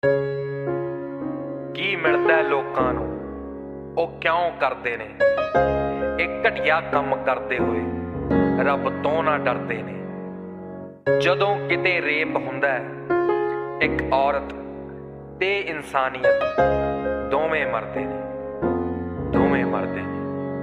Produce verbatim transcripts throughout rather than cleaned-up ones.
ਕੀ ਮਿਲਦਾ ਲੋਕਾਂ ਨੂੰ ਉਹ ਕਿਉਂ ਕਰਦੇ ਨੇ ਇਹ ਘਟੀਆ ਕੰਮ ਕਰਦੇ ਹੋਏ ਰੱਬ ਤੋਂ ਨਾ ਡਰਦੇ ਨੇ। ਜਦੋਂ ਕਿਤੇ ਰੇਪ ਹੁੰਦਾ ਇੱਕ ਔਰਤ ਤੇ ਇਨਸਾਨੀਅਤ ਦੋਵੇਂ ਮਰਦੇ ਨੇ ਦੋਵੇਂ ਮਰਦੇ ਨੇ।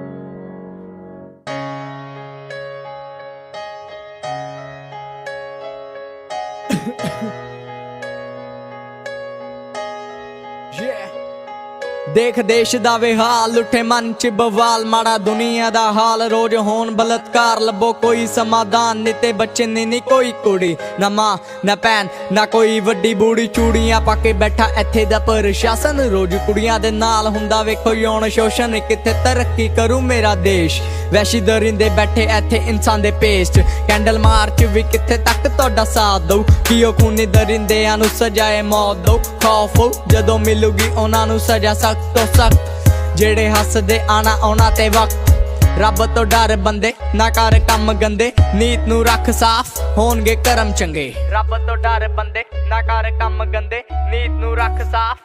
देख देश दा वे हाल उठे मन च बवाल माड़ा दुनिया दा हाल रोज होन बलात्कार लबो कोई समाधान निते बच्चे नी नी कोई कुड़ी ना मां ना भैन ना कोई वड्डी बूढ़ी चूड़ियां पाके बैठा इत्थे दा प्रशासन रोज कुड़ियां दे नाल हुंदा वेखो यौन शोषण किथे तरक्की करूं मेरा देश। वैशी दरिंदे बैठे इत्थे इंसान दे पेस्ट कैंडल मार्च भी किथे तक तुहाडा साथ दऊ कि ओ खूनी दरिंदियां नूं सजाए मौत दऊ खौफ जदों मिलूगी उन्हां नूं सजा सख्त तो सख्त जेड़े हसदे आना आउणा ते वक्त रब तो डर बंदे ना कर कम गंदे नीत नूं रख साफ होणगे करम चंगे। रब तो डर बंदे ना कर कम गंदे नीत नूं रख साफ।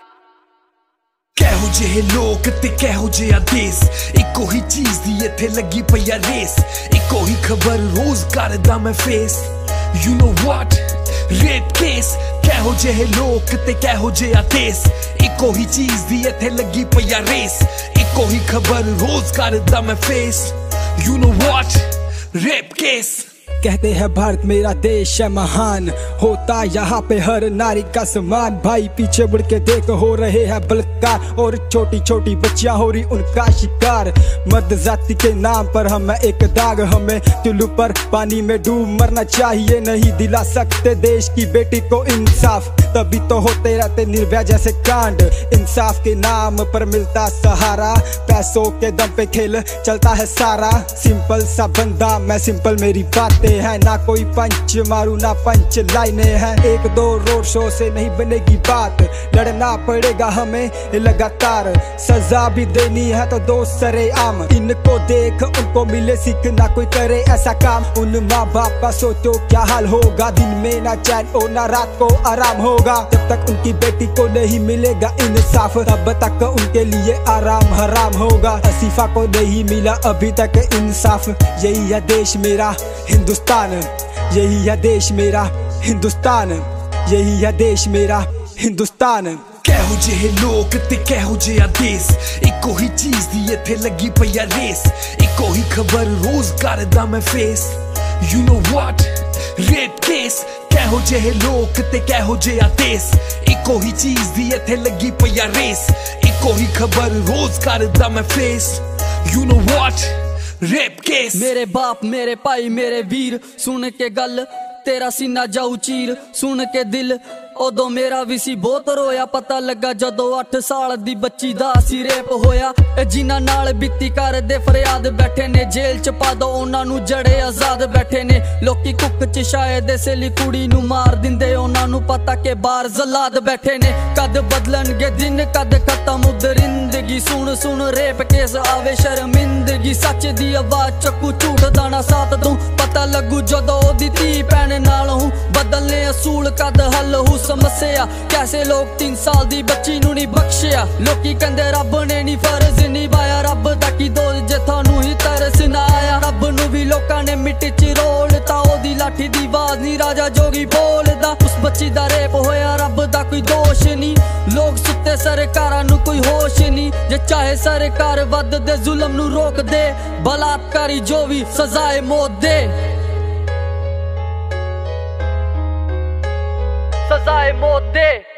ਕਿਹੋ ਜਿਹੇ ਲੋਕ ਤੇ ਕਿਹੋ ਜਿਹਾ ਦੇਸ ਇੱਕੋ ਹੀ ਚੀਜ਼ ਦੀ ਇੱਥੇ ਲੱਗੀ ਪਈ ਆ ਰੇਸ ਇੱਕੋ ਹੀ ਖਬਰ ਰੋਜ਼ ਕਰਦਾ ਮੈਂ face you know what rape case ਕਿਹੋ ਜਿਹੇ ਲੋਕ ਤੇ ਕਿਹੋ ਜਿਹਾ ਦੇਸ ਇੱਕੋ ਹੀ ਚੀਜ਼ ਦੀ ਇੱਥੇ ਲੱਗੀ ਪਈ ਆ ਰੇਸ ਇੱਕੋ ਹੀ ਖਬਰ ਰੋਜ਼ ਕਰਦਾ मैं face you know what rape case. कहते हैं भारत मेरा देश है महान होता यहाँ पे हर नारी का सम्मान भाई पीछे मुड़ के देख हो रहे हैं बलात्कार और छोटी छोटी बच्चियां हो रही उनका शिकार मर्द जाति के नाम पर हमें एक दाग हमें चुल्लू पर पानी में डूब मरना चाहिए नहीं दिला सकते देश की बेटी को इंसाफ तभी तो होते रहते निर्भया जैसे कांड इंसाफ के नाम पर मिलता सहारा पैसों के दम पे खेल चलता है सारा सिंपल सा बंदा मैं सिंपल मेरी बातें है ना कोई पंच मारू ना पंच लाइने हैं एक दो रोड शो से नहीं बनेगी बात लड़ना पड़ेगा हमें लगातार सजा भी देनी है तो दो सरेआम इनको देख उनको मिले सीख ना कोई करे ऐसा काम उन माँ बाप का सोचो क्या हाल होगा दिन में ना चैन और ना रात को आराम होगा जब तक उनकी बेटी को नहीं मिलेगा इंसाफ तब तक उनके लिए आराम हराम होगा असीफा को नहीं मिला अभी तक इंसाफ यही है देश मेरा हिंदुस्तान यही है देश मेरा हिंदुस्तान यही है देश मेरा हिंदुस्तान। ਕਿਹੋ ਜਿਹੇ ਲੋਕ ਤੇ ਕਿਹੋ ਜਿਹਾ ਦੇਸ ਇੱਕੋ ਹੀ ਚੀਜ਼ ਦੀ ਇੱਥੇ ਲੱਗੀ ਪਈ ਆ ਰੇਸ ਇੱਕੋ ਹੀ ਖਬਰ ਰੋਜ਼ ਕਰਦਾ ਮੈਂ face you know what rape case ਕਿਹੋ ਜਿਹੇ ਲੋਕ ਤੇ ਕਿਹੋ ਜਿਹਾ ਦੇਸ ਇੱਕੋ ਹੀ ਚੀਜ਼ ਦੀ ਇੱਥੇ ਲੱਗੀ ਪਈ ਆ ਰੇਸ ਇੱਕੋ ਹੀ ਖਬਰ ਰੋਜ਼ ਕਰਦਾ ਮੈਂ face you know what rape case. मेरे बाप मेरे भाई मेरे वीर सुन के गल तेरा सीना जाऊ चीर सुन के दिल उदों मेरा भी सी बहुत रोया पता लगा जदों अठ साल दी बच्ची दा सी रेप होया जिन्हां नाल बीती करदे फरियाद बैठे ने जेल च पा दो उन्हां नूं जड़े आजाद बैठे ने लोकी कुक च शायद इसे लई कुड़ी नूं मार दिंदे उन्हां नूं पता के बाहर जलाद बैठे ने कद बदलणगे दिन कद खत्म दरिंदगी सुन सुन रेप केस आवे शर्मिंदगी सच दी आवाज चक्कू झूठ दा ना साथ दूं पता लगू जदों ओदी धी भैन नाल हूं बदलने असूल कद हल हूं समस्या कैसे लोग तीन साल दी बच्ची नूं नहीं बख्शिया लोकी कहंदे रब ने नहीं फर्ज निभाया रब दा की दोष जे थानू ही तरस ना आया रब नूं भी लोकां ने मिट्टी च रोलता ओदी लाठी दी आवाज नहीं राजा जोगी बोलदा उस बच्ची दा रेप होया रब दा कोई दोष नहीं लोग सुत्ते सरकारां नूं कोई होश नहीं जे चाहे सरकार वध दे जुल्म नूं रोक दे बलात्कारी जो भी सजाए मौत दे सजाए मौत दे।